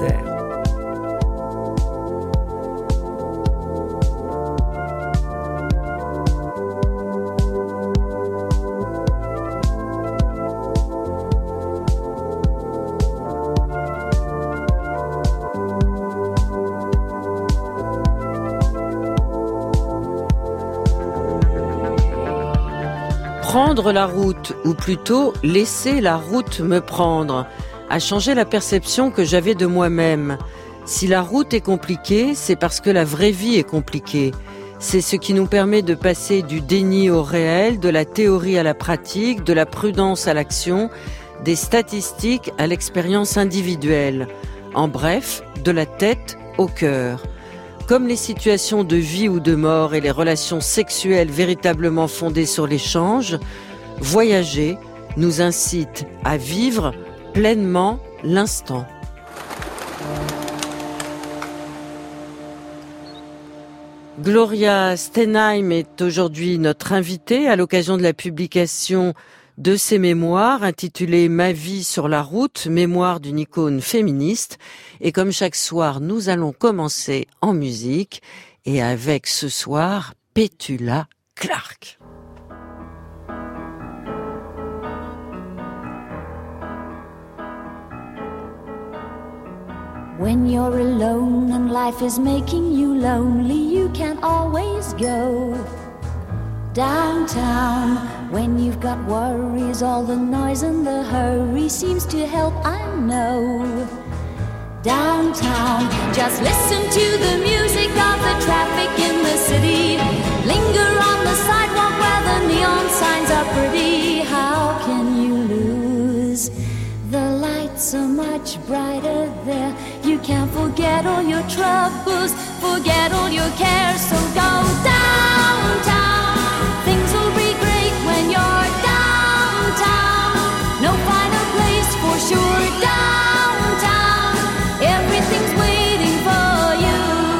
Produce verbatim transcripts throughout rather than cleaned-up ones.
Terre. Prendre la route, ou plutôt laisser la route me prendre, a changé la perception que j'avais de moi-même. Si la route est compliquée, c'est parce que la vraie vie est compliquée. C'est ce qui nous permet de passer du déni au réel, de la théorie à la pratique, de la prudence à l'action, des statistiques à l'expérience individuelle. En bref, de la tête au cœur. Comme les situations de vie ou de mort et les relations sexuelles véritablement fondées sur l'échange, voyager nous incite à vivre pleinement l'instant. Gloria Stenheim est aujourd'hui notre invitée à l'occasion de la publication de ses mémoires intitulées « Ma vie sur la route, mémoire d'une icône féministe ». Et comme chaque soir, nous allons commencer en musique et avec ce soir Petula Clark. When you're alone and life is making you lonely, you can always go downtown. When you've got worries, all the noise and the hurry seems to help, I know. Downtown, just listen to the music of the traffic in the city. Linger on the sidewalk where the neon signs are pretty. How can you lose? The lights are much brighter there. You can't forget all your troubles, forget all your cares, so go downtown. Things will be great when you're downtown. No finer place for sure, downtown. Everything's waiting for you.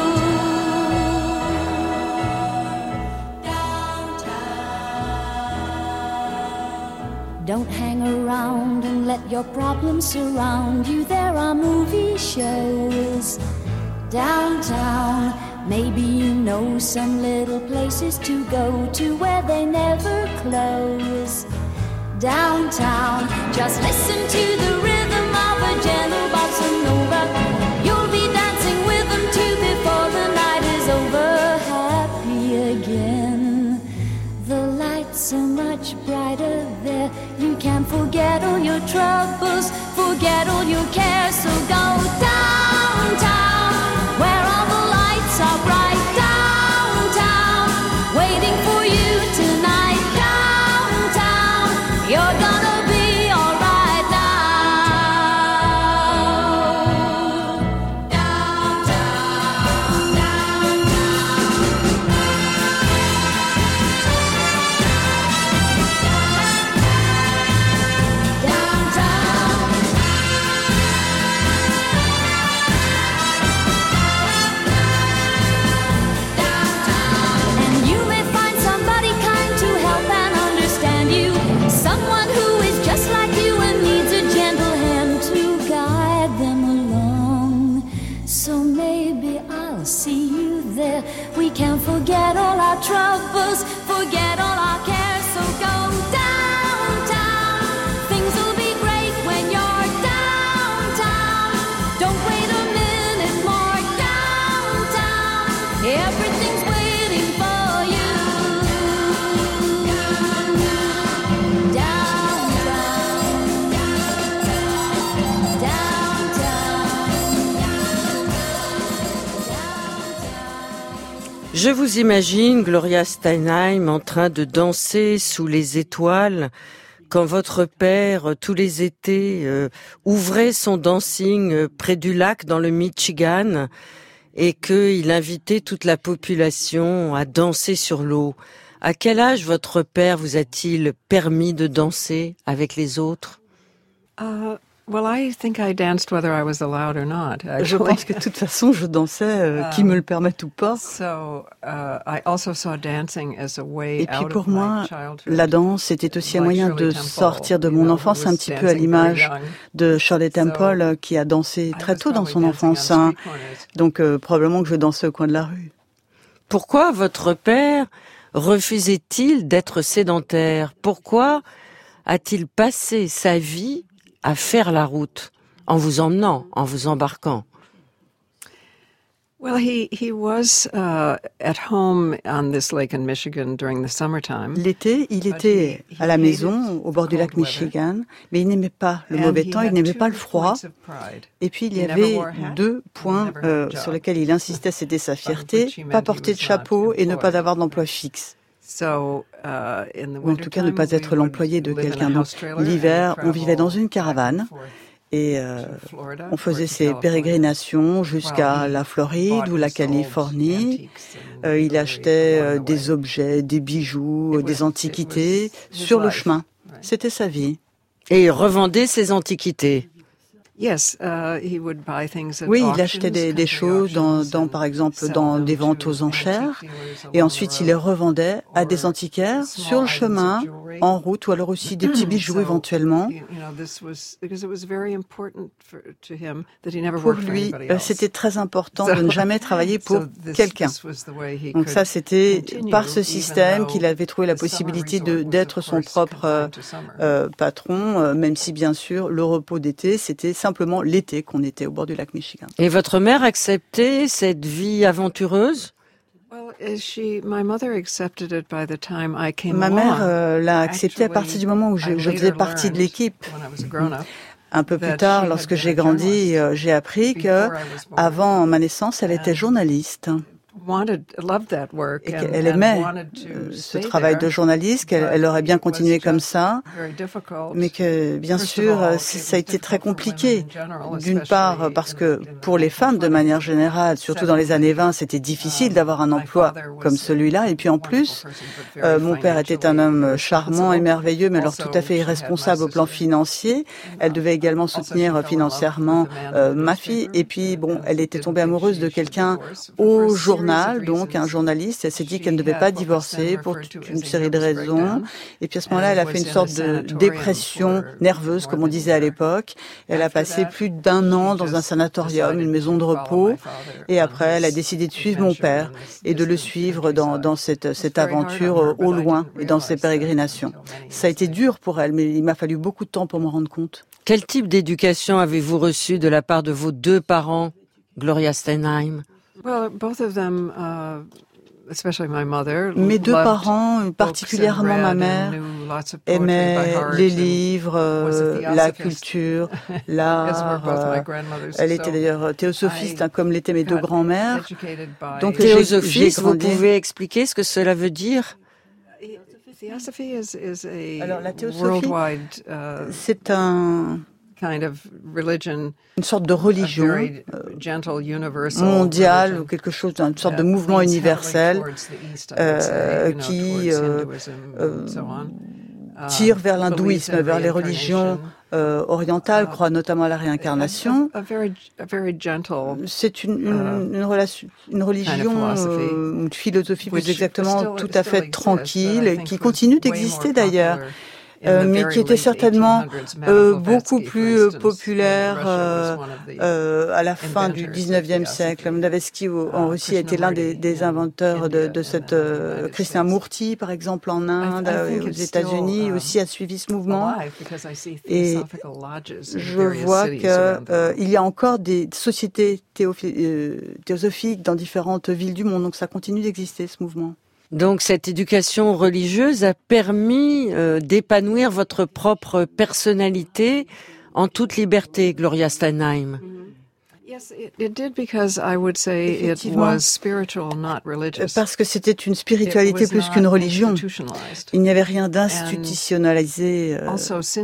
Downtown. Don't hang around and let your problems surround you. There are movie shows downtown. Maybe you know some little places to go to where they never close. Downtown, just listen to the rhythm of a gentle bossa nova. You'll be dancing with them too before the night is over. Happy again. The lights are much brighter there. You can forget all your troubles, forget all your cares, so go downtown, where all the lights are bright, downtown, waiting for you tonight, downtown. You're gonna be alright now. Downtown, we can't forget all our troubles, forget all our cares, so go downtown. Things will be great when you're downtown. Don't wait a minute more, downtown. Everything's waiting for you. Je vous imagine, Gloria Stenheim, en train de danser sous les étoiles quand votre père, tous les étés, euh, ouvrait son dancing près du lac dans le Michigan et qu'il invitait toute la population à danser sur l'eau. À quel âge votre père vous a-t-il permis de danser avec les autres ? Euh, Well, I think I danced whether I was allowed or not. Actually. Je pense que de toute façon, je dansais, euh, qu'ils me le permettent ou pas. So, uh, I also saw dancing as a way Et puis out pour of moi, my childhood. la danse était aussi un moyen de sortir de mon enfance, un petit peu à l'image de Shirley Temple, qui a dansé très tôt dans son enfance. Hein. Donc euh, probablement que je dansais au coin de la rue. Pourquoi votre père refusait-il d'être sédentaire? Pourquoi a-t-il passé sa vie à faire la route, en vous emmenant, en vous embarquant? Well, he he was uh, at home on this lake in Michigan during the summertime. L'été, il était à la maison, au bord du lac Michigan, mais il n'aimait pas le mauvais temps, il n'aimait pas le froid. Et puis il y avait deux points euh, sur lesquels il insistait, c'était sa fierté, pas porter de chapeau et ne pas avoir d'emploi fixe. So, uh, in the Ou en tout cas ne pas être l'employé de quelqu'un. Donc l'hiver, on vivait dans une caravane et euh, on faisait ces pérégrinations jusqu'à la Floride ou la Californie. Euh, il achetait euh, des objets, des bijoux, euh, des antiquités sur le chemin. C'était sa vie. Et il revendait ses antiquités. Yes, uh, he would buy things at Oui, il auctions, achetait des, des choses, dans, dans, par exemple, dans des ventes aux enchères, et ensuite il les revendait à des antiquaires sur le chemin, en route, ou alors aussi des petits bijoux éventuellement. Pour lui, c'était très important de ne jamais travailler pour quelqu'un. Donc ça, c'était par ce système qu'il avait trouvé la possibilité de, d'être son propre euh, patron, euh, même si bien sûr le repos d'été, c'était simplement l'été qu'on était au bord du lac Michigan. Et votre mère acceptait cette vie aventureuse? Ma mère euh, l'a accepté à partir du moment où je, je faisais partie de l'équipe. Un peu plus tard, lorsque j'ai grandi, euh, j'ai appris que, avant ma naissance, elle était journaliste. Et qu'elle aimait euh, ce travail de journaliste, qu'elle elle aurait bien continué comme ça, mais que bien sûr ça a été très compliqué. D'une part parce que pour les femmes de manière générale, surtout dans les années vingt, c'était difficile d'avoir un emploi comme celui-là, et puis en plus euh, mon père était un homme charmant et merveilleux, mais alors tout à fait irresponsable au plan financier. Elle devait également soutenir financièrement euh, ma fille, et puis bon, elle était tombée amoureuse de quelqu'un au journal, donc un journaliste. Elle s'est dit qu'elle ne devait pas divorcer pour toute une série de raisons. Et puis à ce moment-là, elle a fait une sorte de dépression nerveuse, comme on disait à l'époque. Elle a passé plus d'un an dans un sanatorium, une maison de repos. Et après, elle a décidé de suivre mon père et de le suivre dans, dans cette, cette aventure au loin et dans ses pérégrinations. Ça a été dur pour elle, mais il m'a fallu beaucoup de temps pour m'en rendre compte. Quel type d'éducation avez-vous reçu de la part de vos deux parents, Gloria Steinem? Well, both of them, uh, especially my mother, mes deux parents, particulièrement ma mère, aimaient les livres, euh, la culture, l'art. Euh, elle était d'ailleurs théosophiste, hein, comme l'étaient mes deux grands-mères. Donc théosophiste, vous pouvez expliquer ce que cela veut dire? Alors la théosophie, c'est un... une sorte de religion euh, mondiale ou quelque chose, une sorte de mouvement universel euh, qui euh, euh, tire vers l'hindouisme, vers les religions euh, orientales, croient notamment à la réincarnation. C'est une, une, une, relation, une religion, euh, une philosophie plus exactement, tout à fait tranquille, qui continue d'exister d'ailleurs. Euh, mais qui était certainement euh, beaucoup plus euh, populaire euh, euh, à la fin du dix-neuvième siècle. Blavatsky en Russie a été l'un des, des inventeurs de, de cette... Euh, Krishnamurti, par exemple, en Inde, euh, aux États-Unis, aussi a suivi ce mouvement. Et je vois qu'il euh, y a encore des sociétés théophi- euh, théosophiques dans différentes villes du monde, donc ça continue d'exister, ce mouvement. Donc cette éducation religieuse a permis euh, d'épanouir votre propre personnalité en toute liberté, Gloria Steinem. Parce que c'était une spiritualité plus qu'une religion. Il n'y avait rien d'institutionnalisé. Euh,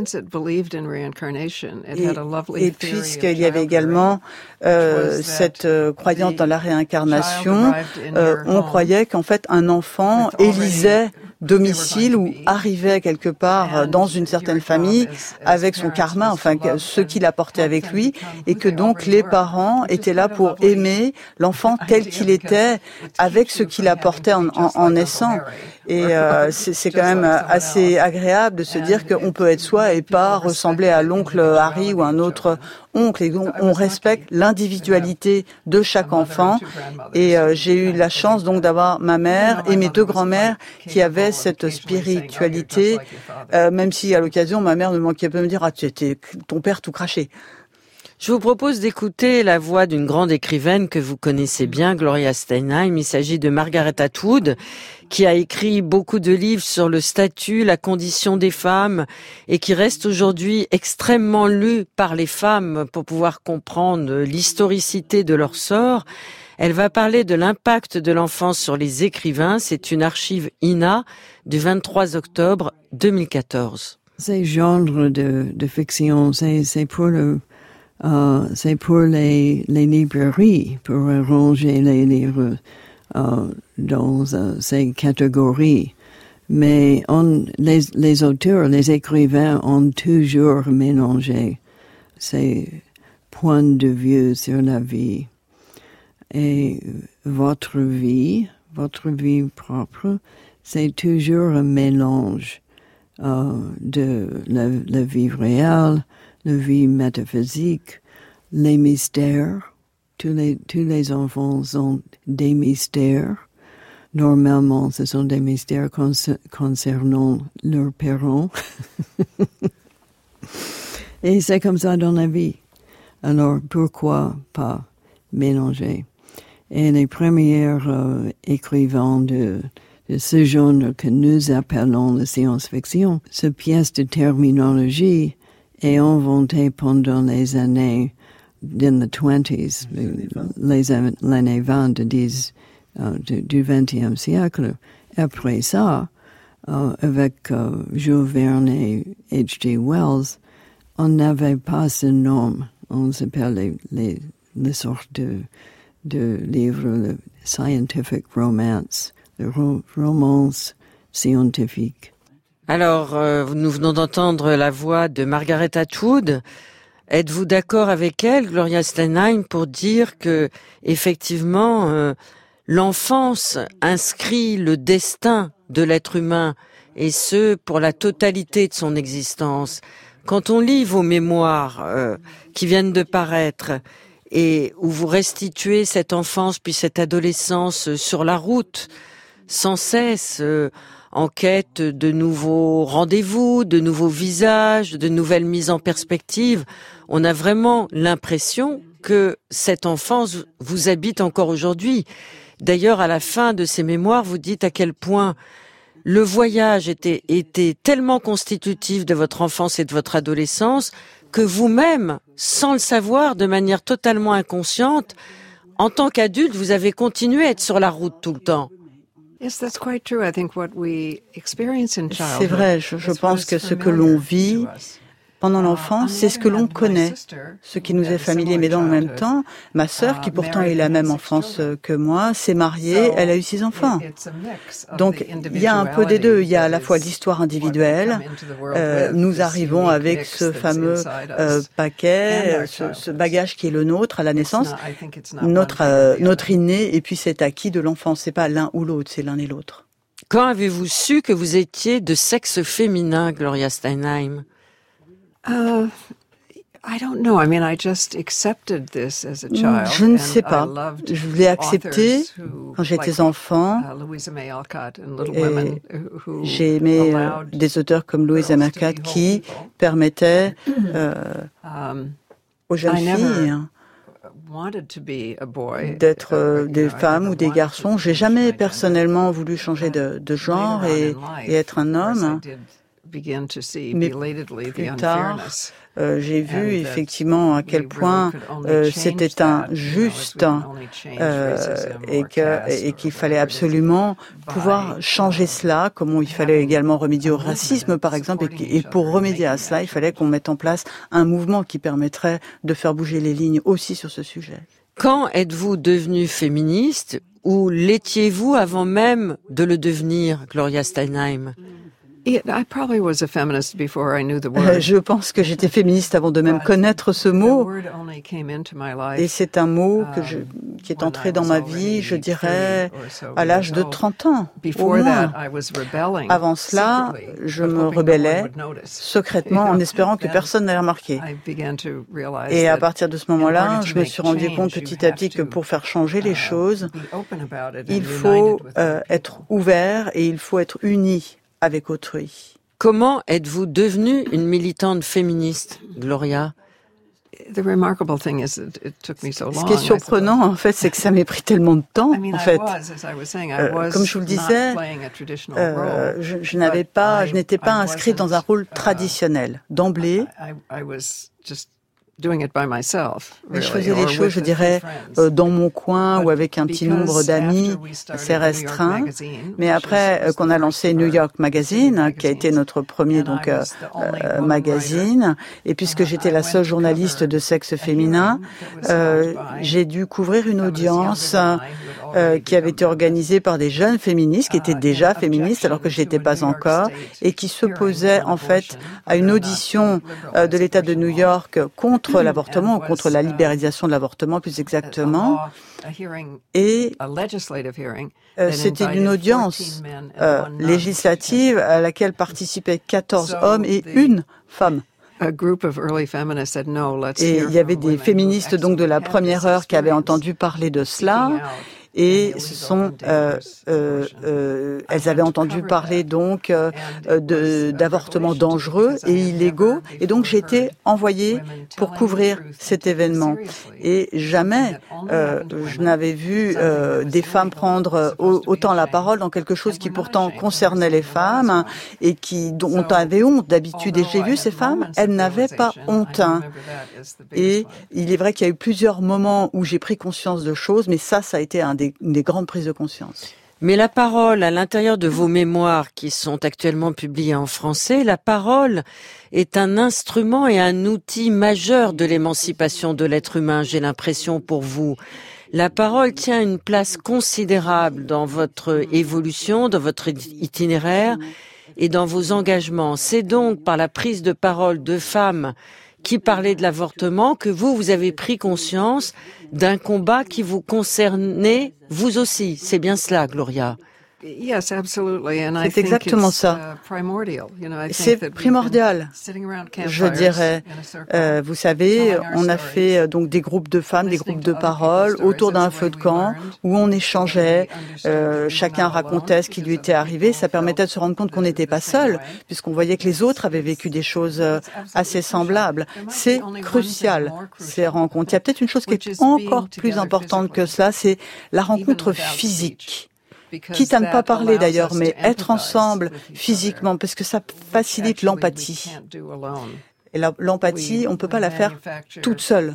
et, et puisqu'il y avait également euh, cette euh, croyance dans la réincarnation, euh, on croyait qu'en fait un enfant élisait domicile ou arrivait quelque part dans une certaine famille avec son karma, enfin ce qu'il apportait avec lui, et que donc les parents étaient là pour aimer l'enfant tel qu'il était, avec ce qu'il apportait en, en, en naissant. Et euh, c'est, c'est quand même assez agréable de se dire qu'on peut être soi et pas ressembler à l'oncle Harry ou un autre oncle. Et on, on respecte l'individualité de chaque enfant. Et euh, j'ai eu la chance donc d'avoir ma mère et mes deux grands-mères qui avaient cette spiritualité, euh, même si à l'occasion ma mère ne manquait pas de me dire « Ah, tu étais ton père tout craché ». Je vous propose d'écouter la voix d'une grande écrivaine que vous connaissez bien, Gloria Steinem. Il s'agit de Margaret Atwood, qui a écrit beaucoup de livres sur le statut, la condition des femmes, et qui reste aujourd'hui extrêmement lu par les femmes pour pouvoir comprendre l'historicité de leur sort. Elle va parler de l'impact de l'enfance sur les écrivains. C'est une archive I N A du vingt-trois octobre deux mille quatorze. Ces genres de, de fiction, c'est, c'est pour le Uh, c'est pour les, les librairies, pour ranger les livres uh, dans uh, ces catégories. Mais on, les, les auteurs, les écrivains ont toujours mélangé ces points de vue sur la vie. Et votre vie, votre vie propre, c'est toujours un mélange uh, de la, la vie réelle, la vie métaphysique, les mystères. Tous les, tous les enfants ont des mystères. Normalement, ce sont des mystères con- concernant leurs parents. Et c'est comme ça dans la vie. Alors, pourquoi pas mélanger? Et les premiers euh, écrivains de, de ce genre que nous appelons la science-fiction, cette pièce de terminologie est inventé pendant les années in the twenties, les années vingt de dix, uh, du, du vingtième siècle. Après ça, uh, avec uh, Jules Verne et H G Wells, on n'avait pas ce nom. On s'appelle les, les, les sortes de, de livres, le scientific romance, le ro- romance scientifique. Alors, euh, nous venons d'entendre la voix de Margaret Atwood. Êtes-vous d'accord avec elle, Gloria Steinem, pour dire que, effectivement, euh, l'enfance inscrit le destin de l'être humain, et ce, pour la totalité de son existence? Quand on lit vos mémoires euh, qui viennent de paraître, et où vous restituez cette enfance puis cette adolescence sur la route, sans cesse, euh, en quête de nouveaux rendez-vous, de nouveaux visages, de nouvelles mises en perspective, on a vraiment l'impression que cette enfance vous habite encore aujourd'hui. D'ailleurs, à la fin de ces mémoires, vous dites à quel point le voyage était, était tellement constitutif de votre enfance et de votre adolescence que vous-même, sans le savoir, de manière totalement inconsciente, en tant qu'adulte, vous avez continué à être sur la route tout le temps. C'est vrai, je, je pense que ce que l'on vit pendant l'enfance, c'est ce que l'on connaît, ce qui nous est familier, mais dans le même temps, ma sœur, qui pourtant a eu la même enfance que moi, s'est mariée, elle a eu six enfants. Donc, il y a un peu des deux. Il y a à la fois l'histoire individuelle, euh, nous arrivons avec ce fameux euh, paquet, ce, ce bagage qui est le nôtre à la naissance, notre, euh, notre inné, et puis cet acquis de l'enfance. C'est pas l'un ou l'autre, c'est l'un et l'autre. Quand avez-vous su que vous étiez de sexe féminin, Gloria Steinem? Uh, I don't know. I mean, I just accepted this as a child. Je ne sais pas. Je l'ai accepté quand j'étais enfant. Et j'ai aimé des auteurs comme Louisa May Alcott qui permettaient euh, aux jeunes filles d'être euh, des femmes ou des garçons. J'ai jamais personnellement voulu changer de, de genre et, et être un homme. Mais plus tard, euh, j'ai vu effectivement à quel point euh, c'était injuste euh, et, que, et qu'il fallait absolument pouvoir changer cela, comme il fallait également remédier au racisme par exemple, et, et pour remédier à cela, il fallait qu'on mette en place un mouvement qui permettrait de faire bouger les lignes aussi sur ce sujet. Quand êtes-vous devenue féministe ou l'étiez-vous avant même de le devenir, Gloria Steinem? I probably was a feminist before I knew the word. Euh, je pense que j'étais féministe avant de même connaître ce mot. Et c'est un mot que je, qui est entré dans ma vie, je dirais, à l'âge de trente ans, au moins. Avant cela, je me rebellais secrètement en espérant que personne n'allait remarquer. Et à partir de ce moment-là, je me suis rendu compte petit à petit que pour faire changer les choses, il faut euh, être ouvert et il faut être uni avec autrui. Comment êtes-vous devenue une militante féministe, Gloria? The remarkable thing is it, it took me so long. Ce qui est surprenant, en fait, c'est que ça m'ait pris tellement de temps, en fait. Euh, comme je vous le disais, euh, je, je n'avais pas, je n'étais pas inscrite dans un rôle traditionnel. D'emblée, doing it by myself, really, je faisais les choses, je dirais, euh, dans mon coin ou avec un petit nombre d'amis assez restreint. Mais après euh, qu'on a lancé New York Magazine, qui a été notre premier donc euh, euh, magazine, et puisque j'étais la seule journaliste de sexe féminin, euh, j'ai dû couvrir une audience euh, qui avait été organisée par des jeunes féministes qui étaient déjà féministes alors que je n'étais pas encore, et qui s'opposaient en fait à une audition euh, de l'État de New York contre contre l'avortement ou contre la libéralisation de l'avortement plus exactement. Et euh, c'était une audience euh, législative à laquelle participaient quatorze hommes et une femme. Et il y avait des féministes donc de la première heure qui avaient entendu parler de cela. Et ce sont, euh, euh, euh, elles avaient entendu parler donc euh, de, d'avortements dangereux et illégaux. Et donc j'ai été envoyée pour couvrir cet événement. Et jamais euh, je n'avais vu euh, des femmes prendre autant la parole dans quelque chose qui pourtant concernait les femmes et qui dont on avait honte d'habitude. Et j'ai vu ces femmes, elles n'avaient pas honte. Et il est vrai qu'il y a eu plusieurs moments où j'ai pris conscience de choses, mais ça, ça a été un des, une des grandes prises de conscience. Mais la parole, à l'intérieur de vos mémoires qui sont actuellement publiées en français, la parole est un instrument et un outil majeur de l'émancipation de l'être humain, j'ai l'impression pour vous. La parole tient une place considérable dans votre évolution, dans votre itinéraire et dans vos engagements. C'est donc par la prise de parole de femmes qui parlait de l'avortement, que vous, vous avez pris conscience d'un combat qui vous concernait, vous aussi. C'est bien cela, Gloria. Yes, absolutely. And I c'est exactement think ça. Uh, primordial. You know, I c'est think primordial, je dirais. Euh, vous savez, on a fait euh, donc des groupes de femmes, des groupes de parole autour d'un feu de camp où on échangeait. Euh, chacun racontait ce qui lui était arrivé. Ça permettait de se rendre compte qu'on n'était pas seul, puisqu'on voyait que les autres avaient vécu des choses euh, assez semblables. C'est crucial, ces rencontres. Il y a peut-être une chose qui est encore plus importante que cela, c'est la rencontre physique. Quitte à ne pas parler d'ailleurs, mais être ensemble physiquement, parce que ça facilite l'empathie. Et la, l'empathie, on ne peut pas la faire toute seule.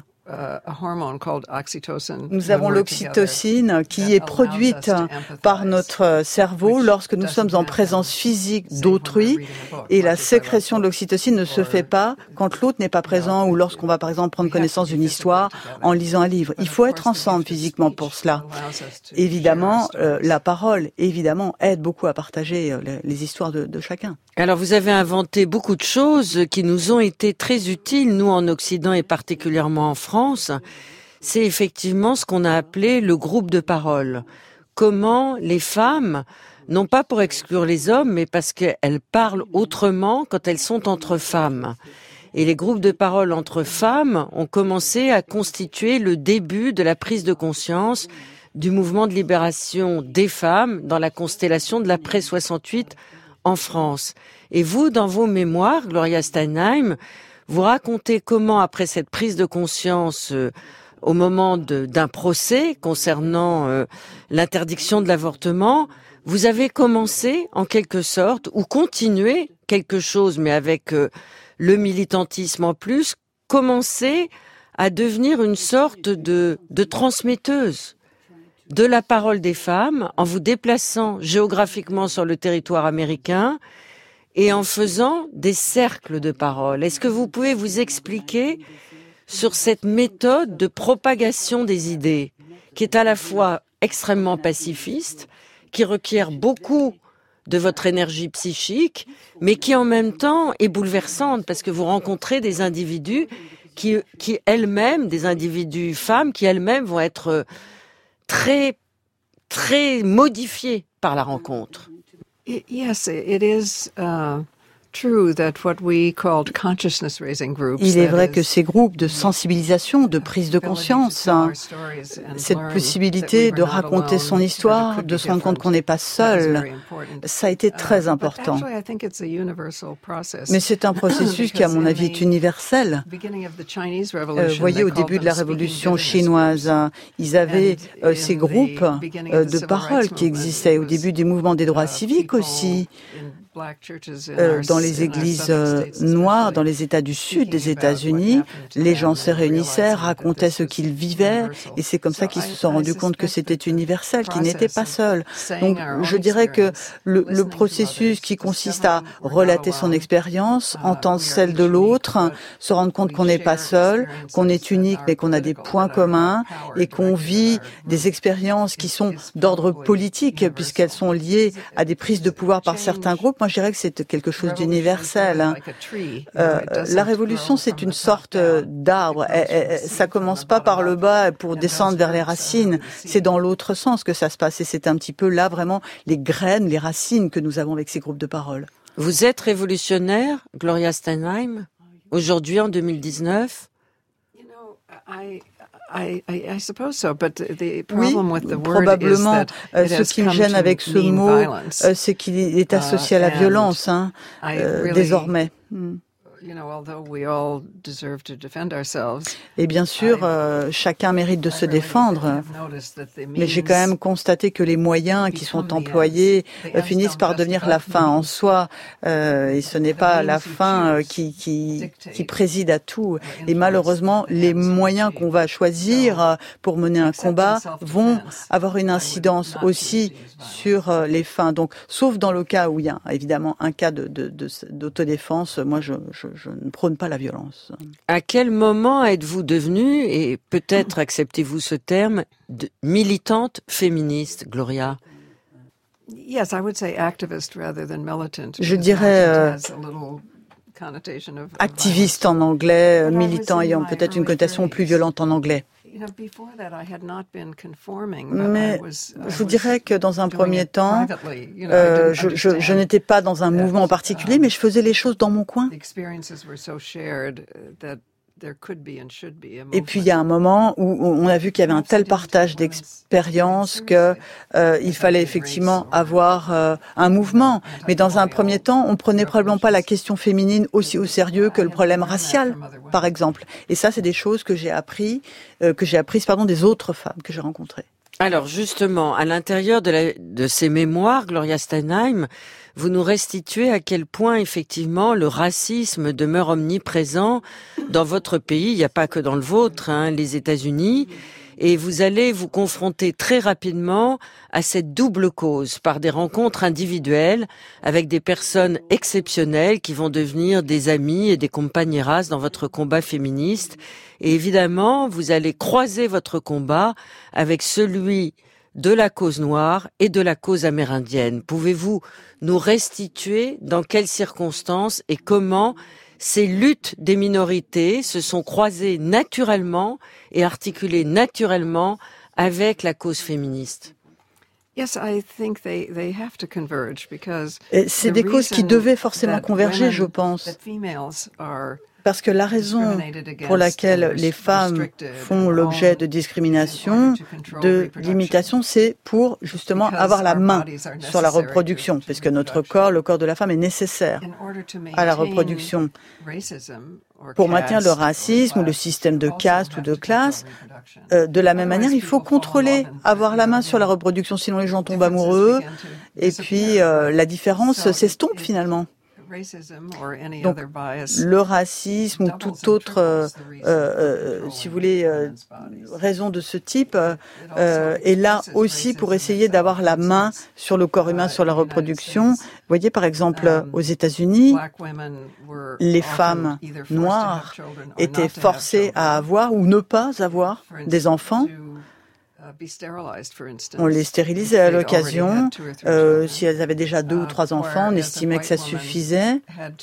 Nous avons l'oxytocine qui est produite par notre cerveau lorsque nous sommes en présence physique d'autrui, et la sécrétion de l'oxytocine ne se fait pas quand l'autre n'est pas présent ou lorsqu'on va par exemple prendre connaissance d'une histoire en lisant un livre. Il faut être ensemble physiquement pour cela. Évidemment, euh, la parole, évidemment, aide beaucoup à partager euh, les, les histoires de, de chacun. Alors vous avez inventé beaucoup de choses qui nous ont été très utiles, nous en Occident et particulièrement en France. C'est effectivement ce qu'on a appelé le groupe de parole. Comment les femmes, non pas pour exclure les hommes, mais parce qu'elles parlent autrement quand elles sont entre femmes. Et les groupes de parole entre femmes ont commencé à constituer le début de la prise de conscience du mouvement de libération des femmes dans la constellation de l'après soixante-huit en France. Et vous, dans vos mémoires, Gloria Steinem, vous racontez comment, après cette prise de conscience euh, au moment de, d'un procès concernant euh, l'interdiction de l'avortement, vous avez commencé, en quelque sorte, ou continué quelque chose, mais avec euh, le militantisme en plus, commencé à devenir une sorte de, de transmetteuse de la parole des femmes, en vous déplaçant géographiquement sur le territoire américain, et en faisant des cercles de parole. Est-ce que vous pouvez vous expliquer sur cette méthode de propagation des idées, qui est à la fois extrêmement pacifiste, qui requiert beaucoup de votre énergie psychique, mais qui en même temps est bouleversante, parce que vous rencontrez des individus qui, qui elles-mêmes, des individus femmes, qui elles-mêmes vont être très, très modifiés par la rencontre. Yes, it is uh, true that what we called consciousness raising groups. Il est vrai que ces groupes de sensibilisation, de prise de conscience, hein, cette possibilité de raconter son histoire, de se rendre compte qu'on n'est pas seul, ça a été très important. Mais c'est un processus qui, à mon avis, est universel. Euh, vous voyez, au début de la révolution chinoise, hein, ils avaient euh, ces groupes euh, de parole qui existaient au début des mouvements des droits civiques aussi. Euh, dans les églises euh, noires, dans les États du Sud des États-Unis, les gens se réunissaient, racontaient ce qu'ils vivaient, et c'est comme ça qu'ils se sont rendus compte que c'était universel, qu'ils n'étaient pas seuls. Donc, je dirais que le, le processus qui consiste à relater son expérience, entendre celle de l'autre, se rendre compte qu'on n'est pas seul, qu'on est unique, mais qu'on a des points communs, et qu'on vit des expériences qui sont d'ordre politique, puisqu'elles sont liées à des prises de pouvoir par certains groupes. Moi, je dirais que c'est quelque chose d'universel. Hein. Euh, la révolution, c'est une sorte d'arbre. Ça commence pas par le bas pour descendre vers les racines. C'est dans l'autre sens que ça se passe. Et c'est un petit peu là, vraiment, les graines, les racines que nous avons avec ces groupes de parole. Vous êtes révolutionnaire, Gloria Steinem, aujourd'hui, en deux mille dix-neuf? I, I, I suppose so, but the oui, problem with the word probablement. Is that euh, ce qui me gêne avec ce mot, euh, c'est qu'il est associé uh, à la violence, hein, euh, really, désormais. Mm. You know, although we all deserve to defend ourselves, et bien sûr, euh, chacun mérite de se défendre, mais j'ai quand même constaté que les moyens qui sont employés euh, finissent par devenir la fin en soi, euh, et ce n'est pas la fin euh, qui, qui, qui préside à tout. Et malheureusement, les moyens qu'on va choisir euh, pour mener un combat vont avoir une incidence aussi sur euh, les fins. Donc, sauf dans le cas où il y a évidemment un cas de, de, de, d'autodéfense, moi je, je Je ne prône pas la violence. À quel moment êtes-vous devenue, et peut-être acceptez-vous ce terme, de militante féministe, Gloria? Yes, I would say activist rather than militant. Je dirais euh, activiste en anglais, militant ayant peut-être une connotation plus violente en anglais. Mais je vous dirais que dans un premier temps, euh, je, je, je n'étais pas dans un mouvement en particulier, mais je faisais les choses dans mon coin. Et puis il y a un moment où on a vu qu'il y avait un tel partage d'expériences que euh, il fallait effectivement avoir euh, un mouvement. Mais dans un premier temps, on prenait probablement pas la question féminine aussi au sérieux que le problème racial, par exemple. Et ça, c'est des choses que j'ai appris, euh, que j'ai apprises, pardon, des autres femmes que j'ai rencontrées. Alors justement, à l'intérieur de, la, de ces mémoires, Gloria Steinem, vous nous restituez à quel point effectivement le racisme demeure omniprésent dans votre pays, il n'y a pas que dans le vôtre, hein, les États-Unis, et vous allez vous confronter très rapidement à cette double cause par des rencontres individuelles avec des personnes exceptionnelles qui vont devenir des amis et des compagneras dans votre combat féministe. Et évidemment, vous allez croiser votre combat avec celui de la cause noire et de la cause amérindienne. Pouvez-vous nous restituer dans quelles circonstances et comment ces luttes des minorités se sont croisées naturellement et articulées naturellement avec la cause féministe? Yes, I think they, they have to converge because et c'est des causes qui devaient forcément converger, je pense. Parce que la raison pour laquelle les femmes font l'objet de discrimination, de limitation, c'est pour justement avoir la main sur la reproduction, puisque notre corps, le corps de la femme, est nécessaire à la reproduction. Pour maintenir le racisme ou le système de caste ou de classe, euh, de la même manière, il faut contrôler, avoir la main sur la reproduction, sinon les gens tombent amoureux, et puis euh, la différence s'estompe finalement. Donc, le racisme ou toute autre, euh, euh, si vous voulez, euh, raison de ce type euh, est là aussi pour essayer d'avoir la main sur le corps humain, sur la reproduction. Vous voyez, par exemple, aux États-Unis, les femmes noires étaient forcées à avoir ou ne pas avoir des enfants. On les stérilisait à l'occasion. Euh, si elles avaient déjà deux ou trois enfants, on estimait que ça suffisait.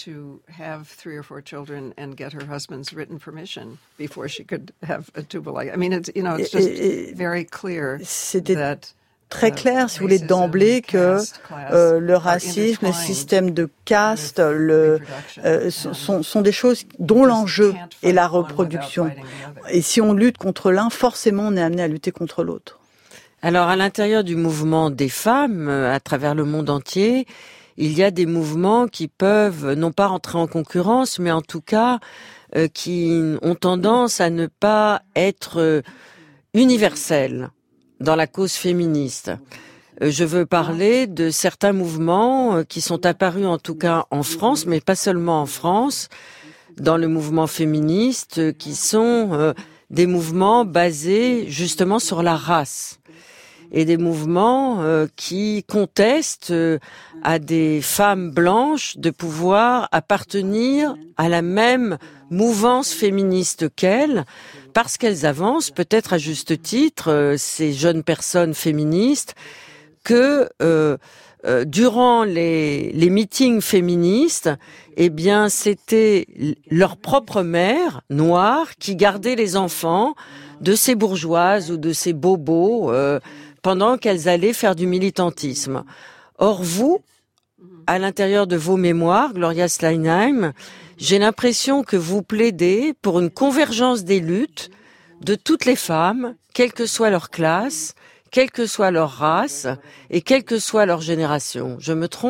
C'était très clair, si vous voulez, d'emblée que euh, le racisme, le système de caste, le, euh, sont, sont des choses dont l'enjeu est la reproduction. Et si on lutte contre l'un, forcément, on est amené à lutter contre l'autre. Alors, à l'intérieur du mouvement des femmes, à travers le monde entier, il y a des mouvements qui peuvent, non pas rentrer en concurrence, mais en tout cas, euh, qui ont tendance à ne pas être euh, universels dans la cause féministe. Je veux parler de certains mouvements qui sont apparus en tout cas en France, mais pas seulement en France, dans le mouvement féministe, qui sont euh, des mouvements basés justement sur la race et des mouvements euh, qui contestent euh, à des femmes blanches de pouvoir appartenir à la même mouvance féministe qu'elles, parce qu'elles avancent, peut-être à juste titre, euh, ces jeunes personnes féministes, que euh, euh, durant les, les meetings féministes, eh bien, c'était leur propre mère noire qui gardait les enfants de ces bourgeoises ou de ces bobos euh, pendant qu'elles allaient faire du militantisme. Or, vous, à l'intérieur de vos mémoires, Gloria Steinem, j'ai l'impression que vous plaidez pour une convergence des luttes de toutes les femmes, quelle que soit leur classe, quelle que soit leur race et quelle que soit leur génération. Je me trompe ?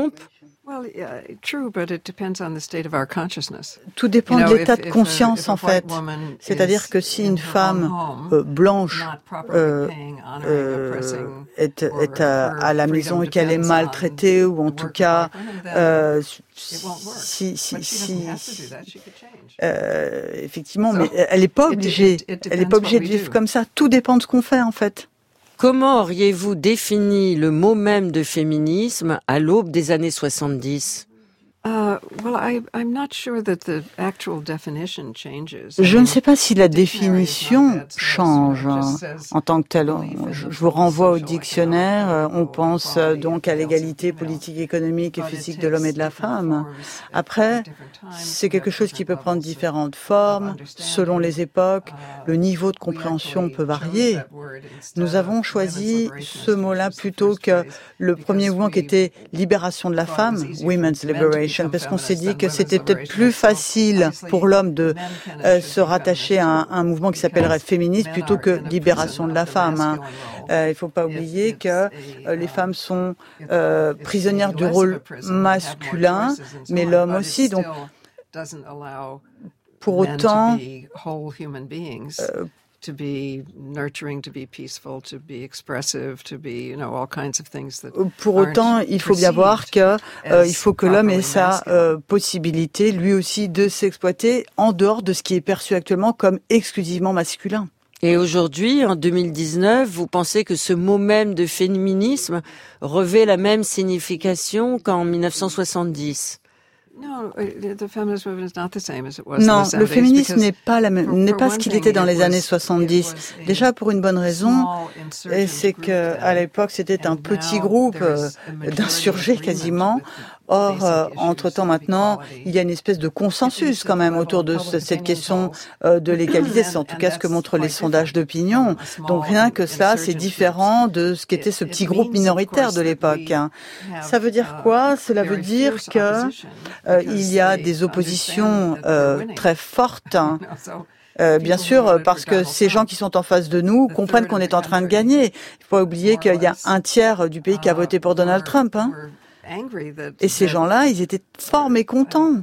Tout dépend de l'état de conscience, en fait. C'est-à-dire que si une femme euh, blanche euh, euh, est, est à, à la maison et qu'elle est maltraitée, ou en tout cas, euh, si, si, si, euh, effectivement, mais elle n'est pas obligée. Elle n'est pas obligée de vivre comme ça. Tout dépend de ce qu'on fait, en fait. Comment auriez-vous défini le mot même de féminisme à l'aube des années soixante-dix ? Je ne sais pas si la définition change en tant que telle. Je vous renvoie au dictionnaire. On pense donc à l'égalité politique, économique et physique de l'homme et de la femme. Après, c'est quelque chose qui peut prendre différentes formes selon les époques. Le niveau de compréhension peut varier. Nous avons choisi ce mot-là plutôt que le premier mouvement qui était libération de la femme, Women's Liberation, parce qu'on s'est dit que c'était peut-être plus facile pour l'homme de euh, se rattacher à un, un mouvement qui s'appellerait féministe plutôt que libération de la femme. Hein. Euh, il ne faut pas oublier que euh, les femmes sont euh, prisonnières du rôle masculin, mais l'homme aussi. Donc, pour autant, euh, to be nurturing, to be peaceful, to be expressive, to be, you know, all kinds of things that Pour autant, il faut bien voir que euh, il faut que l'homme ait sa euh, possibilité, lui aussi, de s'exploiter en dehors de ce qui est perçu actuellement comme exclusivement masculin. Et aujourd'hui, en deux mille dix-neuf, vous pensez que ce mot même de féminisme revêt la même signification qu'en mille neuf cent soixante-dix? Non, le féminisme n'est pas, la même, n'est pas ce qu'il était dans les années soixante-dix. Déjà pour une bonne raison, et c'est qu'à l'époque c'était un petit groupe euh, d'insurgés quasiment. Or, euh, entre-temps maintenant, il y a une espèce de consensus quand même autour de ce, cette question euh, de l'égalité. C'est en tout cas ce que montrent les sondages d'opinion. Donc rien que cela, c'est différent de ce qu'était ce petit groupe minoritaire de l'époque. Hein. Ça veut dire quoi? Cela veut dire que euh, il y a des oppositions euh, très fortes. Hein. Euh, bien sûr, parce que ces gens qui sont en face de nous comprennent qu'on est en train de gagner. Il ne faut pas oublier qu'il y a un tiers du pays qui a voté pour Donald Trump. Hein. Et ces gens-là, ils étaient fort mécontents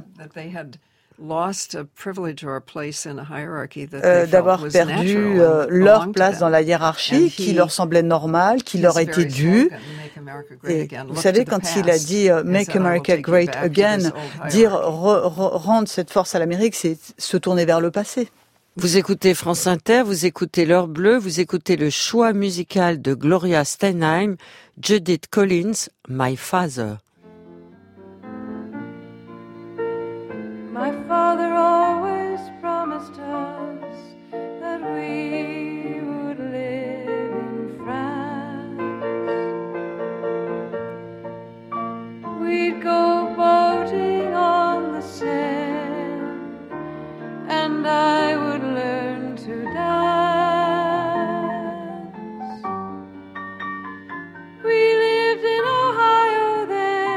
euh, d'avoir perdu euh, leur place dans la hiérarchie qui leur semblait normale, qui leur était due. Et vous savez, quand il a dit uh, « Make America Great Again », dire re, re, rendre cette force à l'Amérique, c'est se tourner vers le passé. Vous écoutez France Inter, vous écoutez L'Heure Bleue, vous écoutez le choix musical de Gloria Steinem, Judith Collins, My Father. My father always promised us that we would live in France. We'd go boating on the Seine, and I would learn to dance. We lived in Ohio then.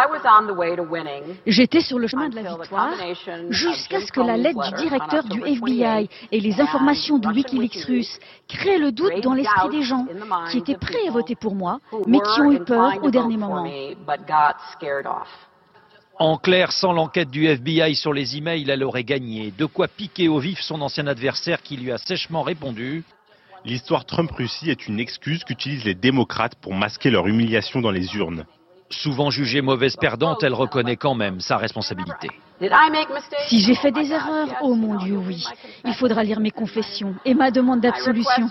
J'étais sur le chemin de la victoire jusqu'à ce que la lettre du directeur du F B I et les informations de Wikileaks russe créent le doute dans l'esprit des gens qui étaient prêts à voter pour moi, mais qui ont eu peur au dernier moment. En clair, sans l'enquête du F B I sur les emails, elle aurait gagné. De quoi piquer au vif son ancien adversaire qui lui a sèchement répondu. L'histoire Trump-Russie est une excuse qu'utilisent les démocrates pour masquer leur humiliation dans les urnes. Souvent jugée mauvaise perdante, elle reconnaît quand même sa responsabilité. Si j'ai fait des erreurs, oh mon Dieu, oui. Il faudra lire mes confessions et ma demande d'absolution.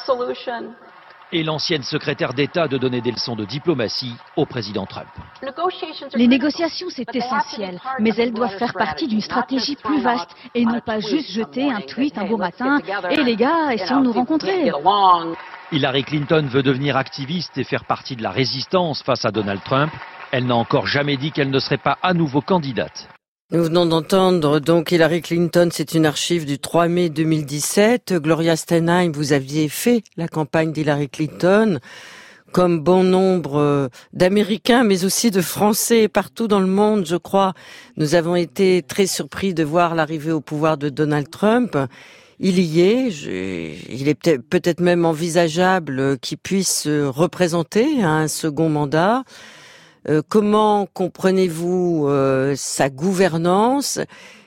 Et l'ancienne secrétaire d'État de donner des leçons de diplomatie au président Trump. Les négociations, c'est essentiel, mais elles doivent faire partie d'une stratégie plus vaste et non pas juste jeter un tweet un beau matin « Et les gars, et si on nous rencontrait ?» Hillary Clinton veut devenir activiste et faire partie de la résistance face à Donald Trump. Elle n'a encore jamais dit qu'elle ne serait pas à nouveau candidate. Nous venons d'entendre donc Hillary Clinton, c'est une archive du trois mai deux mille dix-sept. Gloria Steinem, vous aviez fait la campagne d'Hillary Clinton, comme bon nombre d'Américains, mais aussi de Français partout dans le monde, je crois. Nous avons été très surpris de voir l'arrivée au pouvoir de Donald Trump. Il y est, je, il est peut-être, peut-être même envisageable qu'il puisse représenter un second mandat. Euh, comment comprenez-vous euh, sa gouvernance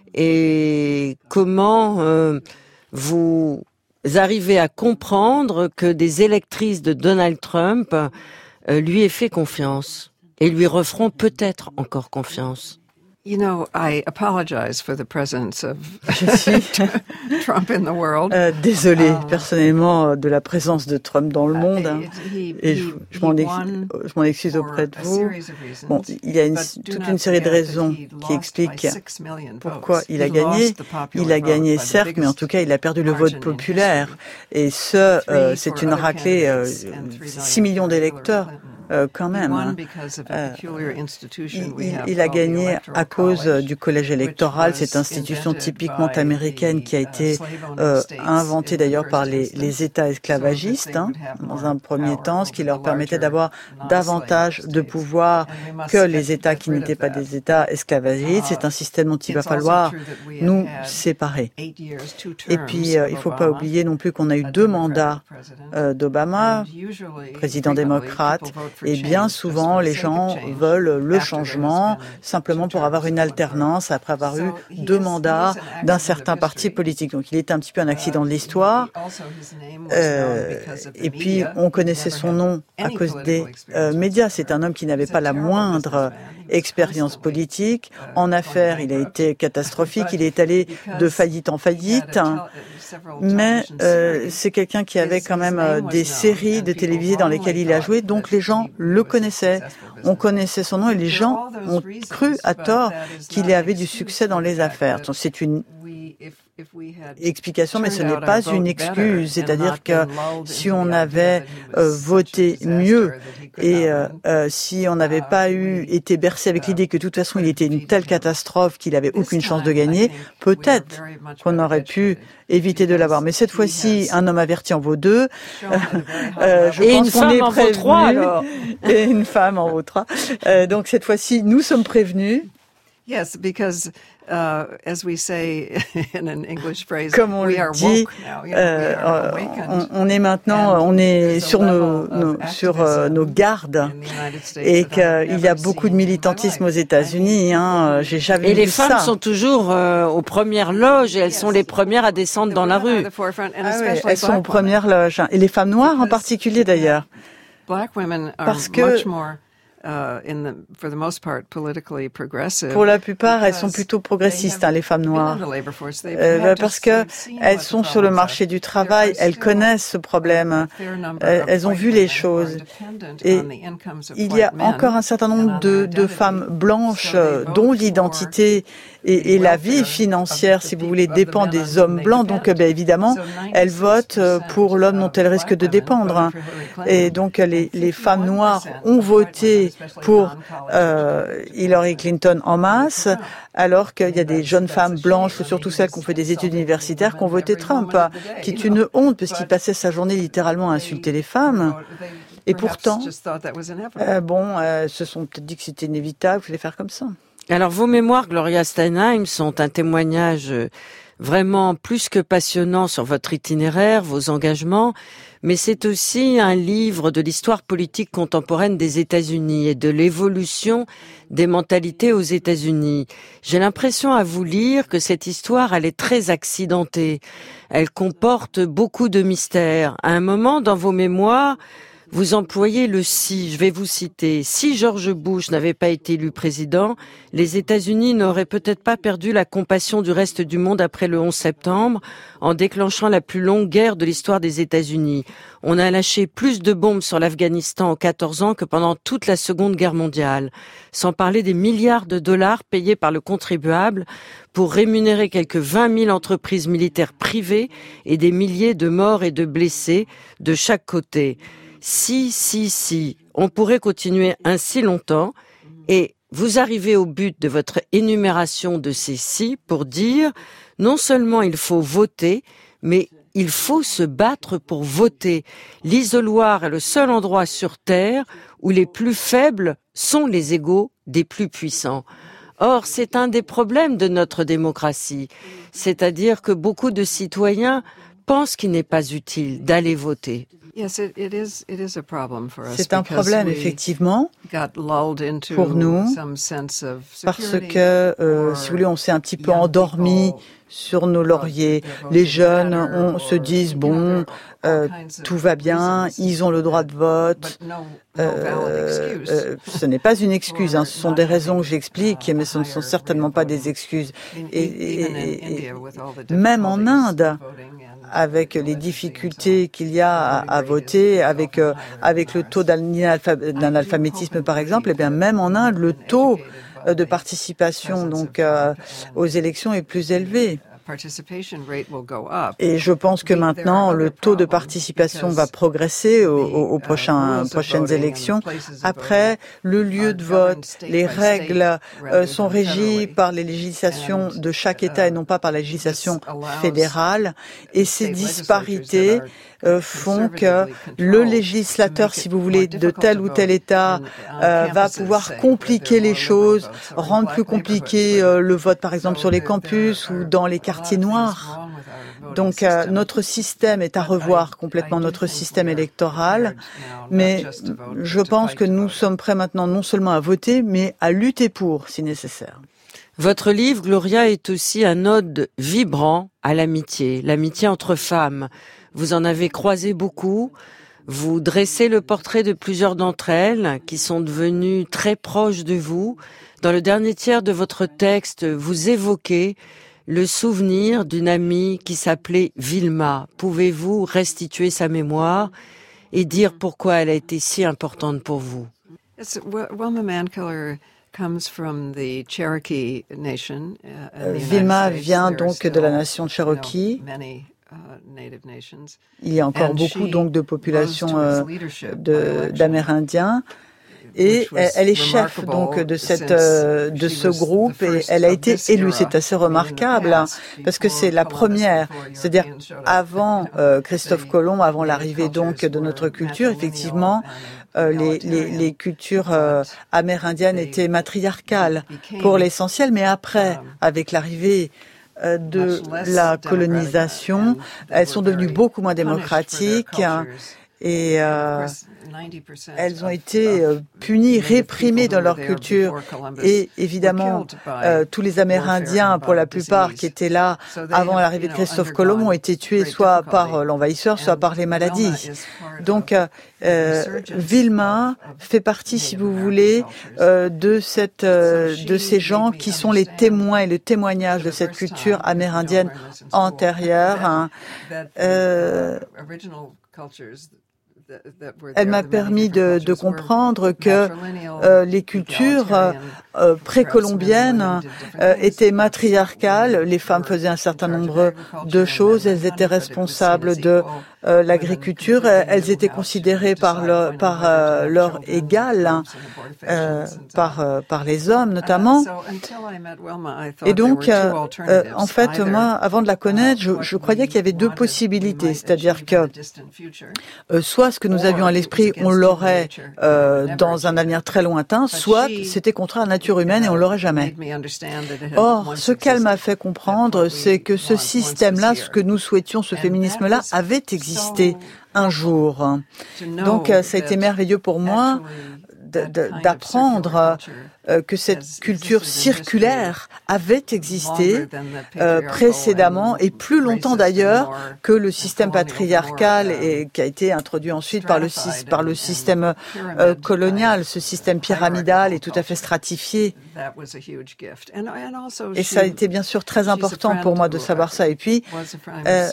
et comment euh, vous arrivez à comprendre que des électrices de Donald Trump euh, lui aient fait confiance et lui referont peut-être encore confiance? You know, I apologize for the presence of Trump in the world. Euh, désolée uh, personnellement de la présence de Trump dans le monde, hein. he, et je, je m'en excuse, je m'en excuse auprès de vous. Bon, il y a une, toute une série de raisons qui expliquent pourquoi il a gagné. Il a gagné, certes, mais en tout cas, il a perdu le vote populaire. Et ce, euh, c'est une raclée, euh, six millions d'électeurs. Euh, quand même. Euh, il, il a gagné à cause du collège électoral, cette institution typiquement américaine qui a été euh, inventée d'ailleurs par les, les États esclavagistes, hein, dans un premier temps, ce qui leur permettait d'avoir davantage de pouvoir que les États qui n'étaient pas des États esclavagistes. C'est un système dont il va falloir nous séparer. Et puis, euh, il ne faut pas oublier non plus qu'on a eu deux mandats euh, d'Obama, président démocrate. Et bien souvent, les gens veulent le changement simplement pour avoir une alternance après avoir eu deux mandats d'un certain parti politique. Donc, il était un petit peu un accident de l'histoire. Euh, et puis, on connaissait son nom à cause des euh, médias. C'est un homme qui n'avait pas la moindre expérience politique. En affaires, il a été catastrophique. Il est allé de faillite en faillite. Mais euh, c'est quelqu'un qui avait quand même euh, des séries de télévisées dans lesquelles il a joué. Donc, les gens le connaissaient. On connaissait son nom et les gens ont cru à tort qu'il avait du succès dans les affaires. Donc, c'est une explication, mais ce n'est pas une excuse. C'est-à-dire que si on avait euh, voté mieux et euh, euh, si on n'avait pas eu été bercé avec l'idée que de toute façon il était une telle catastrophe qu'il avait aucune chance de gagner, peut-être qu'on aurait pu éviter de l'avoir. Mais cette fois-ci, un homme averti en vaut deux. Euh, je et pense une qu'on femme est en vaut trois, alors. Et une femme en vaut trois. Euh, donc cette fois-ci, nous sommes prévenus. Yes, because uh, as we say in an English phrase, comme on we le are dit, woke now. You know, euh, we are awakened. on, on est maintenant, And on est sur nos, level nos of sur euh, nos gardes, et qu'il y a beaucoup de militantisme aux États-Unis. Hein, j'ai jamais et vu les femmes ça. sont toujours euh, aux premières loges et elles sont les premières à descendre dans la rue. Ah ouais, elles sont aux premières loges, hein. Et les femmes noires en particulier d'ailleurs. Parce que pour la plupart, elles sont plutôt progressistes, hein, les femmes noires, euh, parce que elles sont sur le marché du travail, elles connaissent ce problème, elles, elles ont vu les choses. Et il y a encore un certain nombre de, de femmes blanches dont l'identité et, et la vie financière, si vous voulez, dépend des hommes blancs. Donc, bien évidemment, elles votent pour l'homme dont elles risquent de dépendre. Et donc, les, les femmes noires ont voté pour euh, Hillary Clinton en masse, alors qu'il y a des jeunes femmes blanches, surtout celles qui ont fait des études universitaires, qui ont voté Trump, qui est une honte, parce qu'il passait sa journée littéralement à insulter les femmes. Et pourtant, euh, bon, euh, se sont peut-être dit que c'était inévitable, qu'il fallait faire comme ça. Alors, vos mémoires, Gloria Steinem, sont un témoignage vraiment plus que passionnant sur votre itinéraire, vos engagements, mais c'est aussi un livre de l'histoire politique contemporaine des États-Unis et de l'évolution des mentalités aux États-Unis. J'ai l'impression à vous lire que cette histoire, elle est très accidentée. Elle comporte beaucoup de mystères. À un moment dans vos mémoires, vous employez le si, je vais vous citer. Si George Bush n'avait pas été élu président, les États-Unis n'auraient peut-être pas perdu la compassion du reste du monde après le onze septembre, en déclenchant la plus longue guerre de l'histoire des États-Unis. On a lâché plus de bombes sur l'Afghanistan en quatorze ans que pendant toute la Seconde Guerre mondiale, sans parler des milliards de dollars payés par le contribuable pour rémunérer quelques vingt mille entreprises militaires privées et des milliers de morts et de blessés de chaque côté. Si, si, si, on pourrait continuer ainsi longtemps et vous arrivez au but de votre énumération de ces si pour dire non seulement il faut voter, mais il faut se battre pour voter. L'isoloir est le seul endroit sur Terre où les plus faibles sont les égaux des plus puissants. Or, c'est un des problèmes de notre démocratie, c'est-à-dire que beaucoup de citoyens pensent qu'il n'est pas utile d'aller voter. C'est un problème, effectivement, pour nous, parce que, euh, si vous voulez, on s'est un petit peu endormi sur nos lauriers. Les jeunes, on se disent, bon, euh, tout va bien, ils ont le droit de vote. Euh, euh, ce n'est pas une excuse, hein, ce sont des raisons que j'explique, mais ce ne sont certainement pas des excuses. Et, et, et, et même en Inde, avec les difficultés qu'il y a à, à voter, avec euh, avec le taux d'analphabétisme par exemple, et bien même en Inde, le taux de participation donc euh, aux élections est plus élevé. Et je pense que maintenant, le taux de participation va progresser aux, aux prochains, prochaines élections. Après, le lieu de vote, les règles euh, sont régies par les législations de chaque État et non pas par la législation fédérale. Et ces disparités euh, font que le législateur, si vous voulez, de tel ou tel État euh, va pouvoir compliquer les choses, rendre plus compliqué euh, le vote, par exemple, sur les campus ou dans les quartiers noirs. Donc euh, notre système est à revoir complètement, notre système électoral, mais je pense que nous sommes prêts maintenant non seulement à voter, mais à lutter pour, si nécessaire. Votre livre, Gloria, est aussi un ode vibrant à l'amitié, l'amitié entre femmes. Vous en avez croisé beaucoup. Vous dressez le portrait de plusieurs d'entre elles qui sont devenues très proches de vous. Dans le dernier tiers de votre texte, vous évoquez le souvenir d'une amie qui s'appelait Vilma. Pouvez-vous restituer sa mémoire et dire pourquoi elle a été si importante pour vous? Vilma vient donc de la nation Cherokee. Il y a encore beaucoup donc de populations euh, de, d'Amérindiens. Et elle est chef donc de cette euh, de ce groupe et elle a été élue. C'est assez remarquable hein, parce que c'est la première, c'est-à-dire avant euh, Christophe Colomb, avant l'arrivée donc de notre culture, effectivement, euh, les, les les cultures euh, amérindiennes étaient matriarcales pour l'essentiel, mais après, avec l'arrivée euh, de la colonisation, elles sont devenues beaucoup moins démocratiques hein, et euh, elles ont été euh, punies, réprimées dans leur culture. Et évidemment, euh, tous les Amérindiens, pour la plupart, qui étaient là avant l'arrivée de Christophe Colomb, ont été tués soit par l'envahisseur, soit par les maladies. Donc, euh, Vilma fait partie, si vous voulez, euh, de cette, euh, de ces gens qui sont les témoins et le témoignage de cette culture amérindienne antérieure. Hein. Euh, Elle m'a permis de, de comprendre que euh, les cultures euh, précolombiennes euh, étaient matriarcales. Les femmes faisaient un certain nombre de choses. Elles étaient responsables de euh, l'agriculture, elles étaient considérées par leur, par euh, leur égal, hein, euh, par euh, par les hommes notamment. Et donc, euh, euh, en fait, moi, avant de la connaître, je, je croyais qu'il y avait deux possibilités, c'est-à-dire que euh, soit ce que nous avions à l'esprit, on l'aurait euh, dans un avenir très lointain, soit c'était contraire à la nature humaine et on l'aurait jamais. Or, ce qu'elle m'a fait comprendre, c'est que ce système-là, ce que nous souhaitions, ce féminisme-là, avait existé un jour. Donc, ça a été merveilleux pour moi d'apprendre euh, que cette culture circulaire avait existé euh, précédemment et plus longtemps d'ailleurs que le système patriarcal et qui a été introduit ensuite par le, par le système euh, colonial, ce système pyramidal et tout à fait stratifié. Et ça a été bien sûr très important pour moi de savoir ça. Et puis, euh,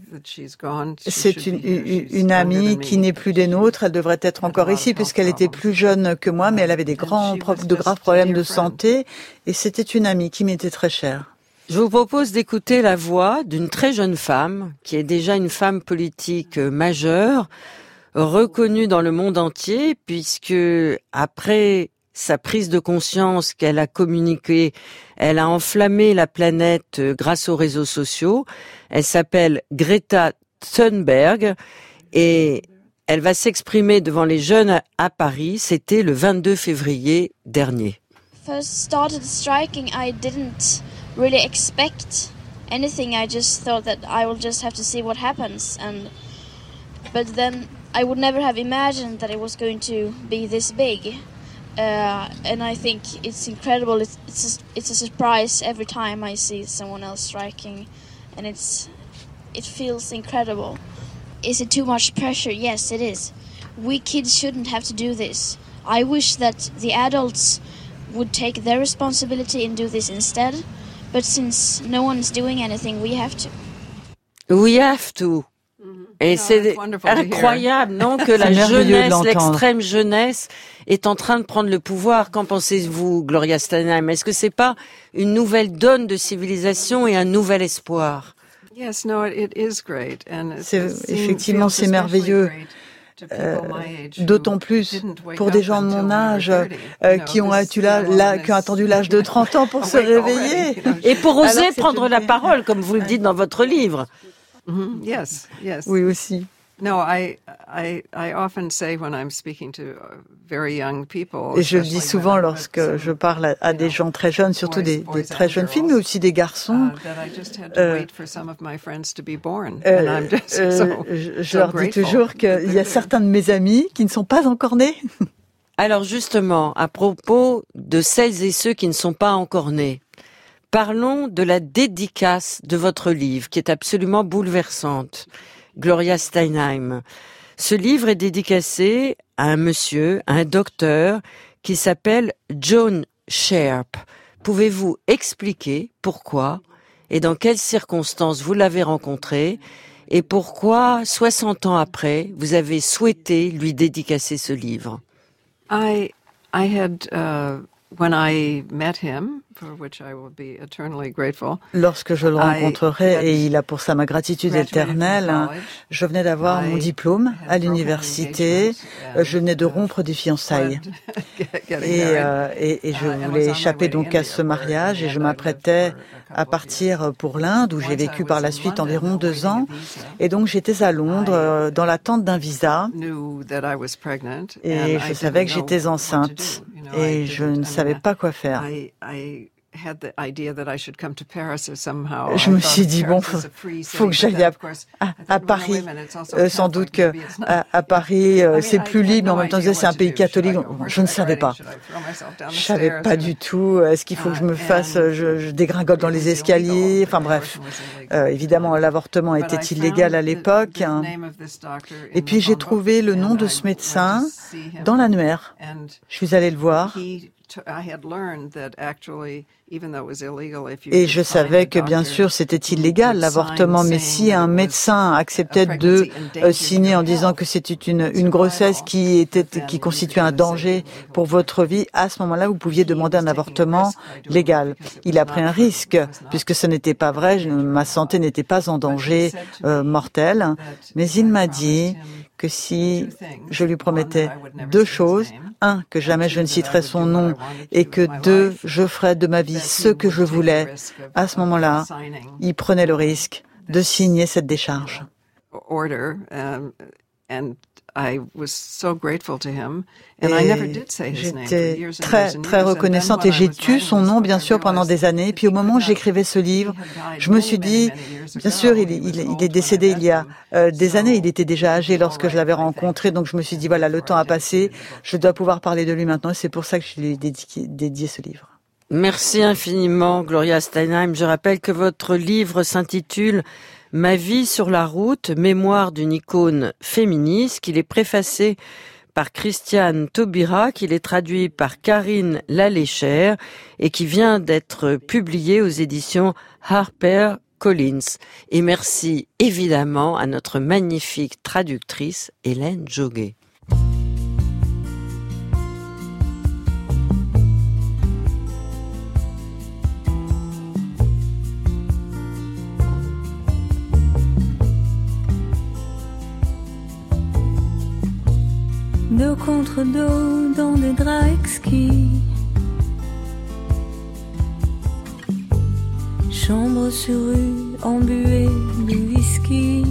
c'est une, une, une amie qui n'est plus des nôtres. Elle devrait être encore ici puisqu'elle était plus jeune que moi, mais elle avait des grands, de graves problèmes de santé. Et c'était une amie qui m'était très chère. Je vous propose d'écouter la voix d'une très jeune femme, qui est déjà une femme politique majeure, reconnue dans le monde entier, puisque après sa prise de conscience qu'elle a communiqué, elle a enflammé la planète grâce aux réseaux sociaux. Elle s'appelle Greta Thunberg et elle va s'exprimer devant les jeunes à Paris. C'était le vingt-deux février dernier. First started striking, I didn't really expect anything. I just thought that I will just have to see what happens, and but then I would never have imagined that it was going to be this big. Uh, and I think it's incredible. It's it's a, it's a surprise every time I see someone else striking, and it's it feels incredible. Is it too much pressure? Yes, it is. We kids shouldn't have to do this. I wish that the adults would take their responsibility and do this instead. But since no one's doing anything, we have to. We have to. Et no, c'est incroyable, non, que la jeunesse, l'extrême jeunesse, est en train de prendre le pouvoir. Qu'en pensez-vous, Gloria Steinem? Est-ce que c'est pas une nouvelle donne de civilisation et un nouvel espoir? Yes, no, it is great, and c'est effectivement c'est merveilleux. Euh, d'autant plus pour des gens de mon âge euh, qui ont, tu là, là, qui ont attendu l'âge de trente ans pour se réveiller. Et pour oser Alors, prendre la parole, comme vous le dites dans votre livre. Mm-hmm. Yes, yes. Oui, aussi. No, I, I, I often say when I'm speaking to very young people. Et je le dis souvent lorsque je parle à, à des gens très jeunes, surtout des, des très jeunes filles, mais aussi des garçons. Euh, euh, euh, je leur dis toujours qu'il y a certains de mes amis qui ne sont pas encore nés. Alors justement, à propos de celles et ceux qui ne sont pas encore nés, parlons de la dédicace de votre livre, qui est absolument bouleversante. Gloria Steinem. Ce livre est dédicacé à un monsieur, à un docteur, qui s'appelle John Sharp. Pouvez-vous expliquer pourquoi et dans quelles circonstances vous l'avez rencontré et pourquoi, soixante ans après, vous avez souhaité lui dédicacer ce livre? I, I had, uh, when I met him, for which I will be eternally grateful. Lorsque je le rencontrerai, et il a pour ça ma gratitude éternelle, je venais d'avoir mon diplôme à l'université, je venais de rompre des fiançailles. Et, euh, et, et je voulais échapper donc à ce mariage et je m'apprêtais à partir pour l'Inde où j'ai vécu par la suite environ deux ans. Et donc j'étais à Londres dans l'attente d'un visa et je savais que j'étais enceinte et je ne savais pas quoi faire. Je me suis dit, bon, faut, faut que j'aille à, à, à Paris. Euh, sans doute que à, à Paris, euh, c'est plus libre, mais en même temps, c'est un pays catholique. Je ne savais pas. Je savais pas du tout. Est-ce qu'il faut que je me fasse, je, je dégringole dans les escaliers. Enfin bref, euh, évidemment, l'avortement était illégal à l'époque. Hein. Et puis, j'ai trouvé le nom de ce médecin dans l'annuaire. Je suis allée le voir. Et je savais que, bien sûr, c'était illégal, l'avortement, mais si un médecin acceptait de euh, signer en disant que c'était une, une grossesse qui était, qui constituait un danger pour votre vie, à ce moment-là, vous pouviez demander un avortement légal. Il a pris un risque, puisque ce n'était pas vrai, je, ma santé n'était pas en danger euh, mortel, mais il m'a dit que si je lui promettais deux choses, un, que jamais je ne citerais son nom, et que deux, je ferais de ma vie ce que je voulais, à ce moment-là, il prenait le risque de signer cette décharge. Et j'étais très, très reconnaissante et j'ai tué son nom, bien sûr, pendant des années. Puis au moment où j'écrivais ce livre, je me suis dit, bien sûr, il, il, il est décédé il y a euh, des années. Il était déjà âgé lorsque je l'avais rencontré. Donc je me suis dit, voilà, le temps a passé. Je dois pouvoir parler de lui maintenant. Et c'est pour ça que je lui ai dédié, dédié ce livre. Merci infiniment, Gloria Steinem. Je rappelle que votre livre s'intitule « Ma vie sur la route, mémoire d'une icône féministe », qu'il est préfacé par Christiane Taubira, qu'il est traduit par Karine Laléchère et qui vient d'être publié aux éditions HarperCollins. Et merci évidemment à notre magnifique traductrice Hélène Joguet. Dos contre dos dans des draps exquis, chambre sur rue embuée de whisky.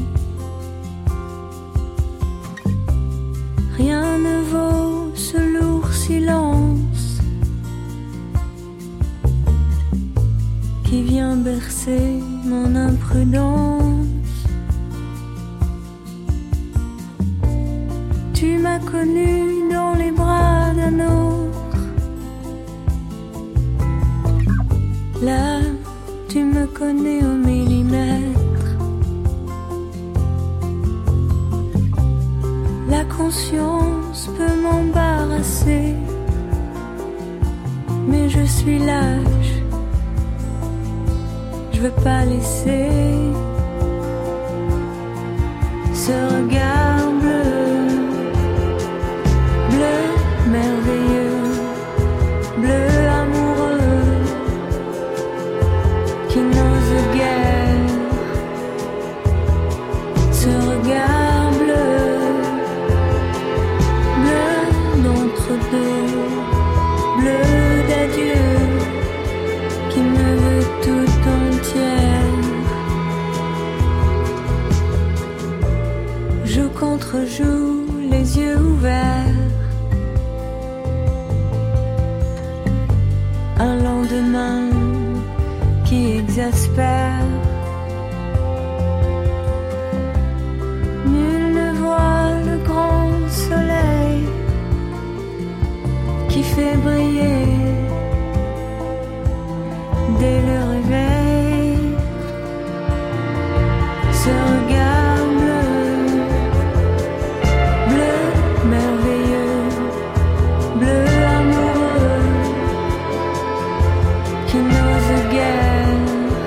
Rien ne vaut ce lourd silence qui vient bercer mon imprudence. Tu m'as connu dans les bras d'un autre. Là, tu me connais au millimètre. La conscience peut m'embarrasser, mais je suis lâche. Je veux pas laisser ce regard bleu. Bleu merveilleux, bleu amoureux, qui n'ose guère. Ce regard bleu, bleu d'entre-deux, bleu d'adieu, qui me veut tout entière. Joue contre joue, les yeux ouverts. Un lendemain qui exaspère. Nul ne voit le grand soleil qui fait briller dès le réveil ce regard bleu, bleu merveilleux, bleu qui n'ose guère.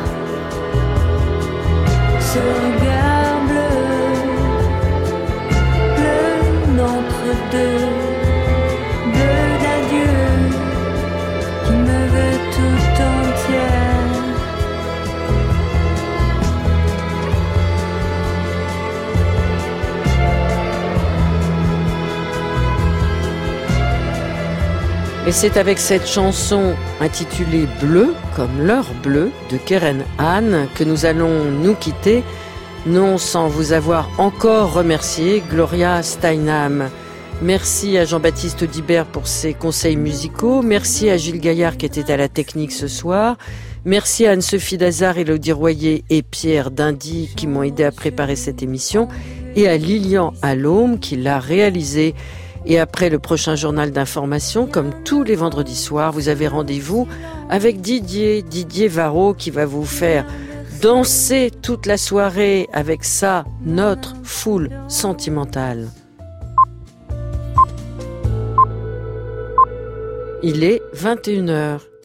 Ce regard bleu, bleu d'entre-deux, bleu d'adieu, qui me veut tout entière. Et c'est avec cette chanson intitulée Bleu, comme l'heure bleue de Keren Anne, que nous allons nous quitter, non sans vous avoir encore remercié, Gloria Steinem. Merci à Jean-Baptiste Audibert pour ses conseils musicaux. Merci à Gilles Gaillard qui était à la technique ce soir. Merci à Anne-Sophie Dazard, Élodie Royer et Pierre Dindy qui m'ont aidé à préparer cette émission. Et à Lilian Allôme qui l'a réalisée. Et après le prochain journal d'information, comme tous les vendredis soirs, vous avez rendez-vous avec Didier, Didier Varro, qui va vous faire danser toute la soirée avec sa notre foule sentimentale. Il est vingt et une heures.